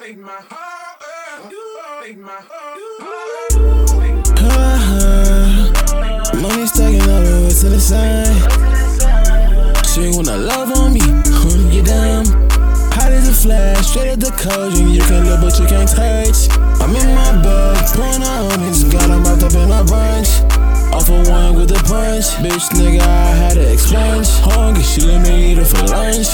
Money stacking all the way to the side. She wanna love on me, get down. Hot as a flash, straight at the cauldron. You can look but you can't touch. I'm in my bag, pouring out homies. Got them wrapped up in a bunch. Off of one with a punch. Bitch nigga, I had to expunge. Hungry, she let me eat it for lunch.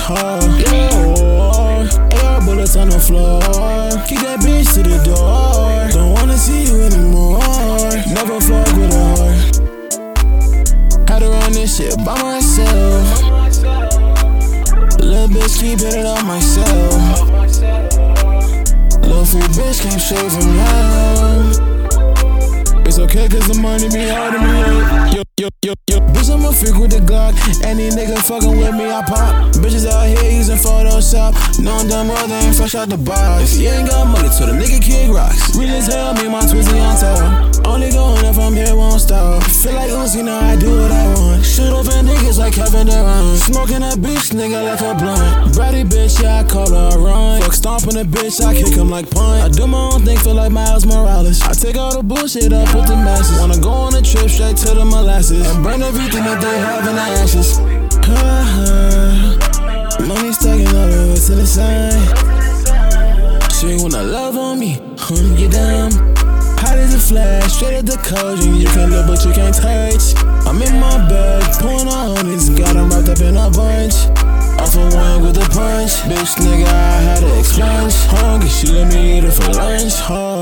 AR bullets on the floor. Keep that bitch to the door. Don't wanna see you anymore. Never fuck with a whore. Had to run this shit by myself. Little bitch keep it on myself. Little free bitch came straight from hell. It's okay cause the money be hard to me. Yo, bitch, I'm a freak with the Glock. Any nigga fucking with me, I pop. Bitches out here using Photoshop. Knowing damn well they ain't fresh out the box. If you ain't got money, so the nigga kick rocks. Real as hell, me and my twizzy on top. Only going if I'm here, won't stop. Feel like Uzi, now I do what I want. Shoot over niggas like Kevin Durant. Smoking that bitch, nigga, like a blunt. Bratty bitch, yeah, I call her a run. Fuck stomping a bitch, I kick him like punt. I do my own thing, feel like Miles Morales. I take all the bullshit up with the masses. Wanna go on a trip straight to the molasses and burn everything that they have in the ashes. Money stacking all the way to the side. She wanna love on me, get down. Hot as a flash, straight at the cauldron. You can look but you can't touch. I'm in my bag, pouring out homies. Got them wrapped up in a bunch. Off of one with a punch. Bitch nigga, I had to expunge. Hungry, she let me eat it for lunch.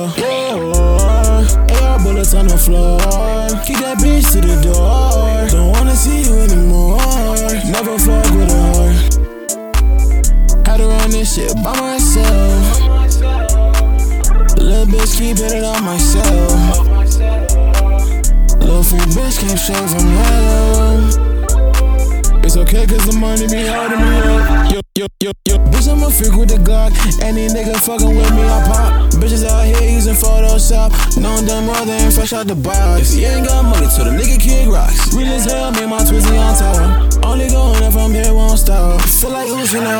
AR bullets on the floor. Keep that bitch to the door. Don't wanna see you anymore. Never fuck with a whore. Had to run this shit by myself. Little bitch keep it on myself. Little free bitch came straight from hell. It's okay cause the money be hard to me. Yo, bitch, I'm a freak with the Glock. Any nigga fucking with me, I pop. Bitches out here using Photoshop. Knowing damn well they ain't fresh out the box. If you ain't got money, so the nigga kick rocks. Real as hell, me and my twizzy on top. Only going if I'm here, won't stop. Feel like Uzi, now